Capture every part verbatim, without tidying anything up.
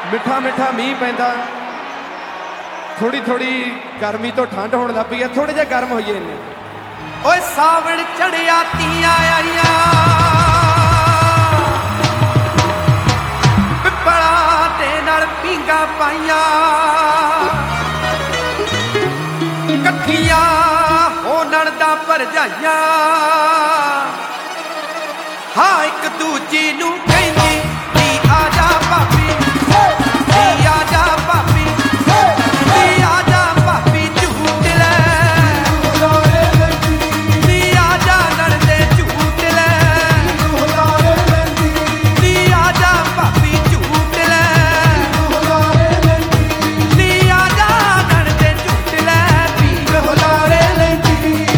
मिठा मिठा मीह पैंदा, थोड़ी थोड़ी गर्मी तो ठंड होने लग पई है, थोड़े जे गर्म होइए ने। ओए सावण चढ़िया तियां आईयां, पिपला दे नाल पींगा पाईयां, कट्ठियां हो नणदा भरजाइयां, हाँ एक दूजी नूं कहंदी नी आजा भाभी, नी आजा भाभी, नी आजा भाभी झूट ले, नी आजा नणदे झूट ले, नी आजा भाभी झूट ले, नी आजा नणदे झूट ले, पीर हुलारे लैंदी।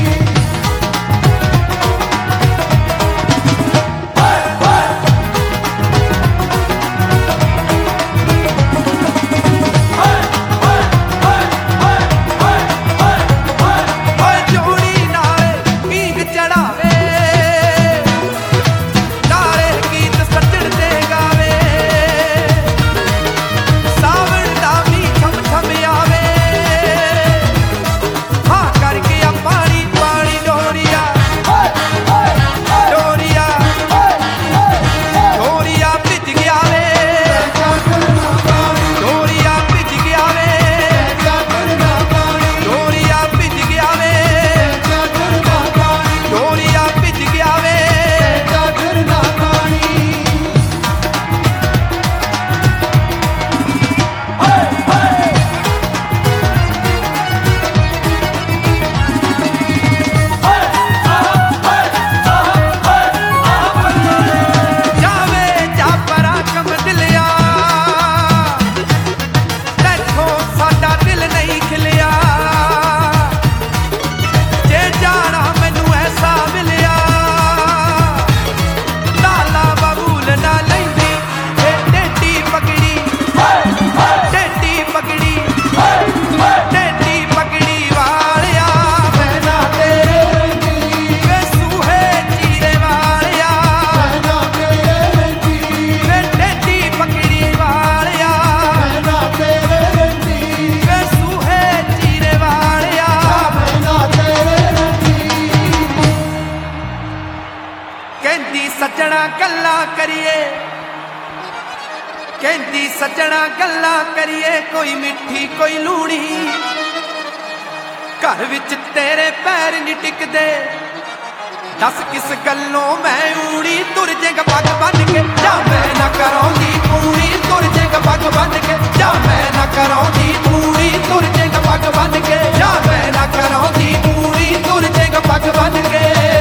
सजना गल्लां करिए, कहंदी सजना गल्लां करिए, कोई मिठी कोई लूणी, घर विच तेरे पैर नहीं टिकदे, दस किस गल्लों मैं ऊड़ी, तुर जेंग पग बन के जा मैं ना कराउंदी पूरी, तुर जेंग पग बन के जा मैं ना कराउंदी पूरी, तुर जेंग पग बन के जा मैं ना कराउंदी पूरी, तुर जेंग पग बन के।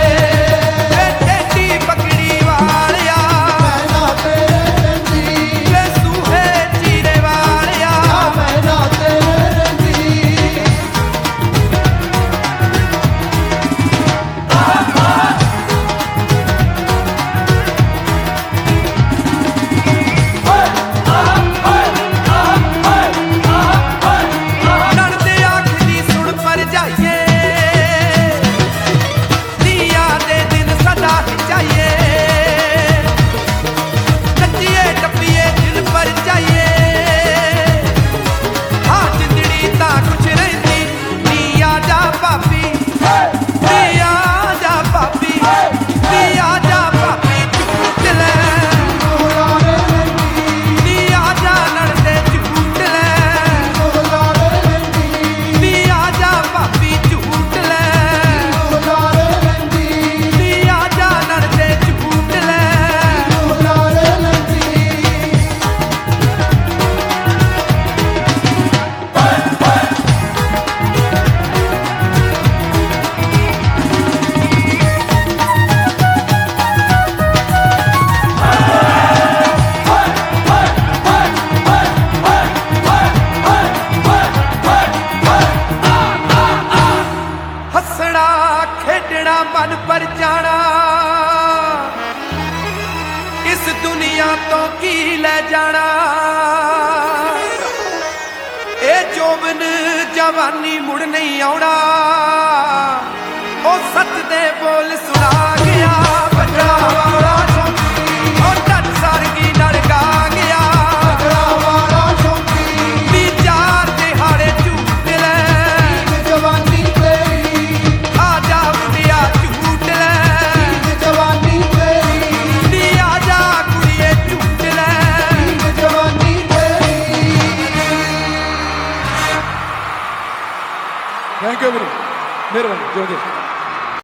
मन पर जाना इस दुनिया तो की ले जाना, ए जोबन जवानी मुड़ नहीं आना, ओ सच दे बोल सुना गया बजरा वाला और डट सारगी नड़का गया बजरा वाला। ਥੈਂਕ ਯੂ ਵੀਰੇ, ਮਿਹਰਬਾਨੀ ਜੋ ਜੀ।